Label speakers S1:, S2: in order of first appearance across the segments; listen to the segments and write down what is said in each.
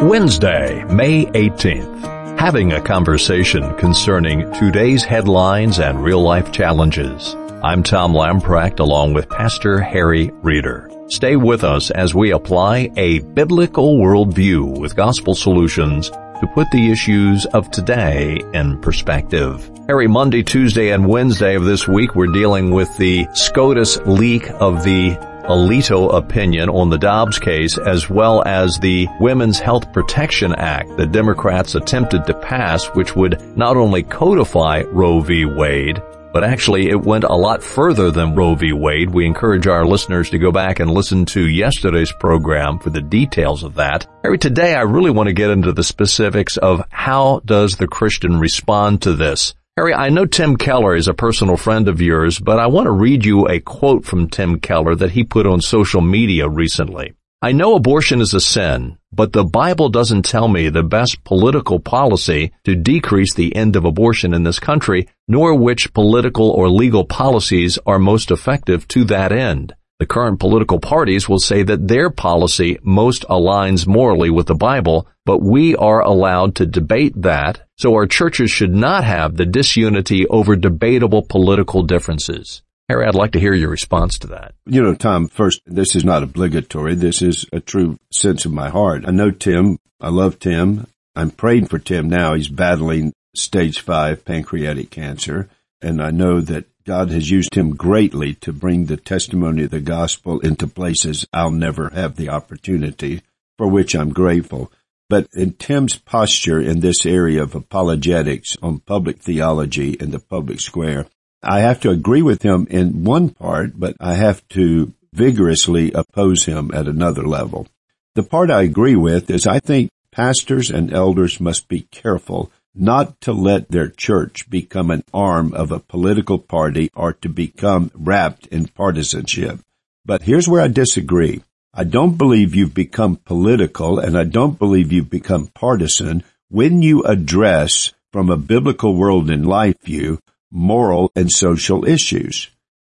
S1: Wednesday, May 18th. Having a conversation concerning today's headlines and real-life challenges. I'm Tom Lamprecht along with Pastor Harry Reeder. Stay with us as we apply a biblical worldview with gospel solutions to put the issues of today in perspective. Every Monday, Tuesday, and Wednesday of this week, we're dealing with the SCOTUS leak of the Alito opinion on the Dobbs case, as well as the Women's Health Protection Act that Democrats attempted to pass, which would not only codify Roe v. Wade, but actually it went a lot further than Roe v. Wade. We encourage our listeners to go back and listen to yesterday's program for the details of that. Today I really want to get into the specifics of how does the Christian respond to this. Harry, I know Tim Keller is a personal friend of yours, but I want to read you a quote from Tim Keller that he put on social media recently. I know abortion is a sin, but the Bible doesn't tell me the best political policy to decrease the end of abortion in this country, nor which political or legal policies are most effective to that end. The current political parties will say that their policy most aligns morally with the Bible, but we are allowed to debate that, so our churches should not have the disunity over debatable political differences. Harry, I'd like to hear your response to that.
S2: You know, Tom, first, this is not obligatory. This is a true sense of my heart. I know Tim. I love Tim. I'm praying for Tim now. He's battling stage 5 pancreatic cancer, and I know that God has used him greatly to bring the testimony of the gospel into places I'll never have the opportunity, for which I'm grateful. But in Tim's posture in this area of apologetics on public theology in the public square, I have to agree with him in one part, but I have to vigorously oppose him at another level. The part I agree with is I think pastors and elders must be careful not to let their church become an arm of a political party or to become wrapped in partisanship. But here's where I disagree. I don't believe you've become political, and I don't believe you've become partisan when you address, from a biblical world and life view, moral and social issues.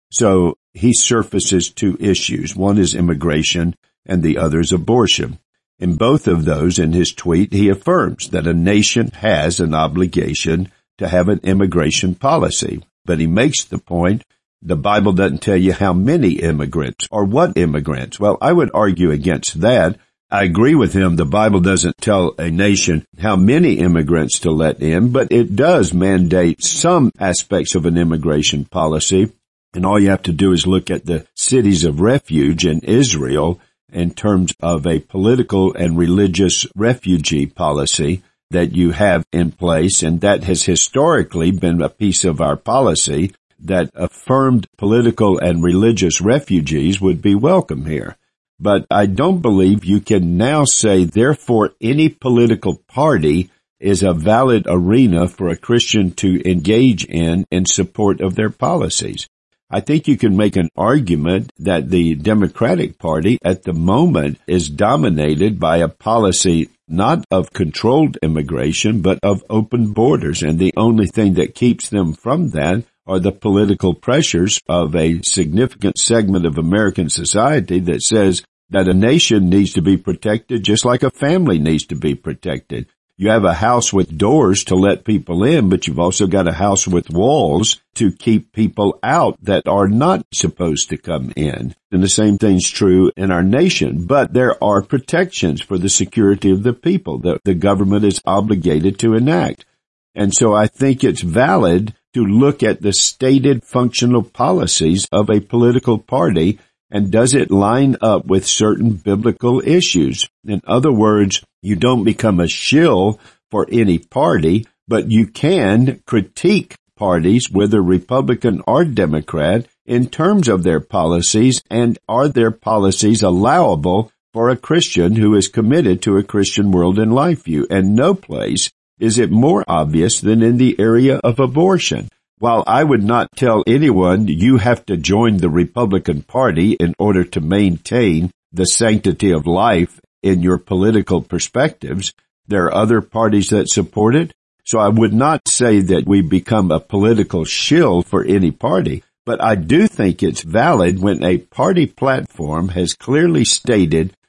S2: So he surfaces two issues. One is immigration, and the other is abortion. In both of those, in his tweet, he affirms that a nation has an obligation to have an immigration policy. But he makes the point, the Bible doesn't tell you how many immigrants or what immigrants. Well, I would argue against that. I agree with him. The Bible doesn't tell a nation how many immigrants to let in, but it does mandate some aspects of an immigration policy. And all you have to do is look at the cities of refuge in Israel in terms of a political and religious refugee policy that you have in place, and that has historically been a piece of our policy that affirmed political and religious refugees would be welcome here. But I don't believe you can now say, therefore, any political party is a valid arena for a Christian to engage in support of their policies. I think you can make an argument that the Democratic Party at the moment is dominated by a policy not of controlled immigration, but of open borders. And the only thing that keeps them from that are the political pressures of a significant segment of American society that says that a nation needs to be protected just like a family needs to be protected. You have a house with doors to let people in, but you've also got a house with walls to keep people out that are not supposed to come in. And the same thing's true in our nation. But there are protections for the security of the people that the government is obligated to enact. And so I think it's valid to look at the stated functional policies of a political party, and does it line up with certain biblical issues? In other words, you don't become a shill for any party, but you can critique parties, whether Republican or Democrat, in terms of their policies, and are their policies allowable for a Christian who is committed to a Christian world and life view? And no place is it more obvious than in the area of abortion. While I would not tell anyone you have to join the Republican Party in order to maintain the sanctity of life in your political perspectives, there are other parties that support it. So I would not say that we become a political shill for any party, but I do think it's valid when a party platform has clearly stated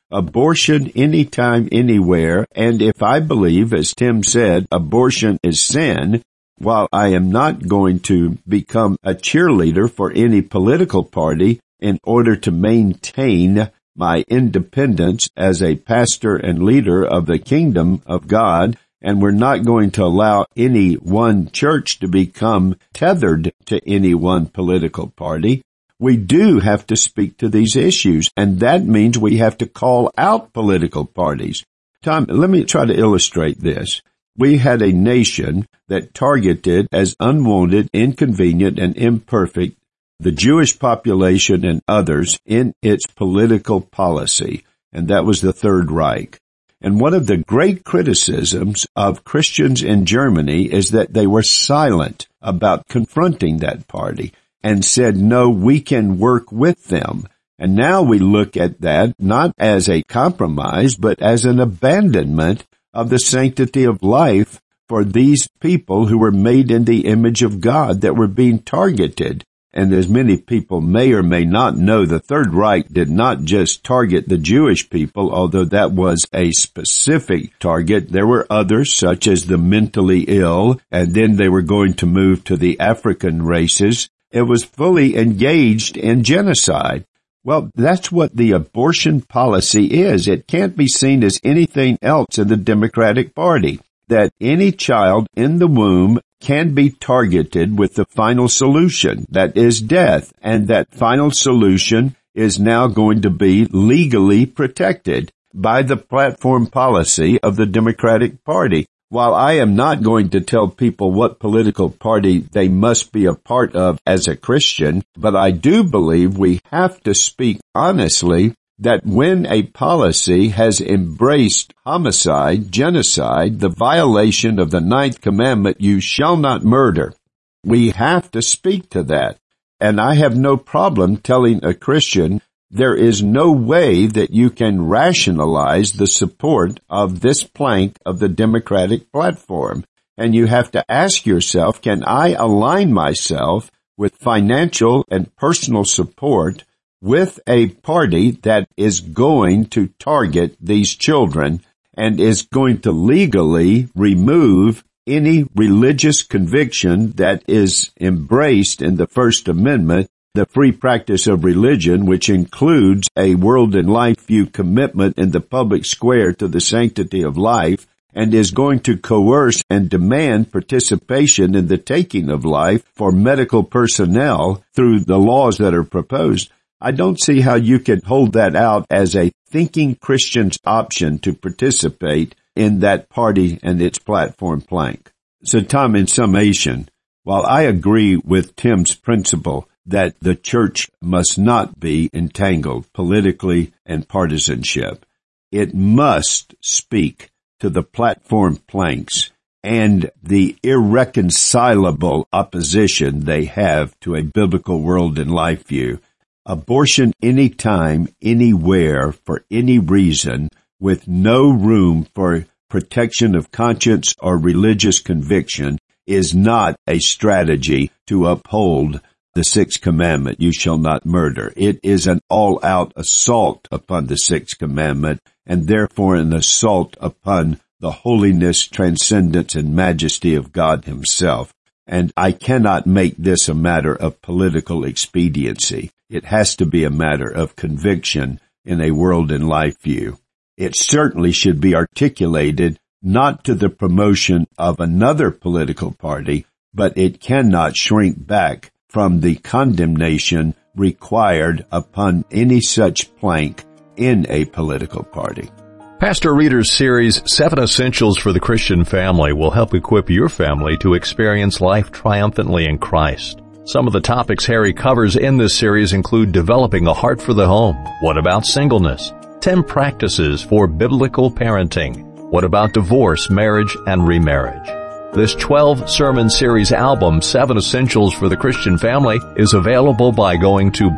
S2: abortion anytime, anywhere, and if I believe, as Tim said, abortion is sin, while I am not going to become a cheerleader for any political party in order to maintain my independence as a pastor and leader of the kingdom of God, and we're not going to allow any one church to become tethered to any one political party, we do have to speak to these issues, and that means we have to call out political parties. Tom, let me try to illustrate this. We had a nation that targeted as unwanted, inconvenient, and imperfect the Jewish population and others in its political policy, and that was the Third Reich. And one of the great criticisms of Christians in Germany is that they were silent about confronting that party and said, no, we can work with them. And now we look at that not as a compromise, but as an abandonment of the sanctity of life for these people who were made in the image of God that were being targeted. And as many people may or may not know, the Third Reich did not just target the Jewish people, although that was a specific target. There were others, such as the mentally ill, and then they were going to move to the African races. It was fully engaged in genocide. Well, that's what the abortion policy is. It can't be seen as anything else in the Democratic Party, that any child in the womb can be targeted with the final solution, that is death, and that final solution is now going to be legally protected by the platform policy of the Democratic Party. While I am not going to tell people what political party they must be a part of as a Christian, but I do believe we have to speak honestly that when a policy has embraced homicide, genocide, the violation of the Ninth Commandment, you shall not murder, we have to speak to that. And I have no problem telling a Christian there is no way that you can rationalize the support of this plank of the Democratic platform. And you have to ask yourself, can I align myself with financial and personal support with a party that is going to target these children and is going to legally remove any religious conviction that is embraced in the First Amendment, the free practice of religion, which includes a world and life view commitment in the public square to the sanctity of life, and is going to coerce and demand participation in the taking of life for medical personnel through the laws that are proposed. I don't see how you can hold that out as a thinking Christian's option to participate in that party and its platform plank. So, Tom, in summation, while I agree with Tim's principle that the church must not be entangled politically and partisanship, it must speak to the platform planks and the irreconcilable opposition they have to a biblical world and life view. Abortion anytime, anywhere, for any reason, with no room for protection of conscience or religious conviction, is not a strategy to uphold the Sixth Commandment, you shall not murder. It is an all-out assault upon the Sixth Commandment, and therefore an assault upon the holiness, transcendence, and majesty of God Himself. And I cannot make this a matter of political expediency. It has to be a matter of conviction in a world and life view. It certainly should be articulated not to the promotion of another political party, but it cannot shrink back from the condemnation required upon any such plank in a political party.
S1: Pastor Reeder's series, 7 Essentials for the Christian Family, will help equip your family to experience life triumphantly in Christ. Some of the topics Harry covers in this series include developing a heart for the home. What about singleness? 10 practices for biblical parenting. What about divorce, marriage, and remarriage? This 12-sermon series album, 7 Essentials for the Christian Family, is available by going to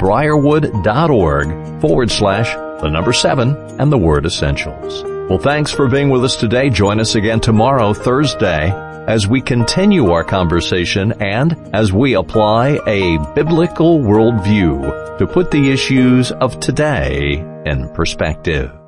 S1: briarwood.org/7 and the word essentials. Well, thanks for being with us today. Join us again tomorrow, Thursday, as we continue our conversation and as we apply a biblical worldview to put the issues of today in perspective.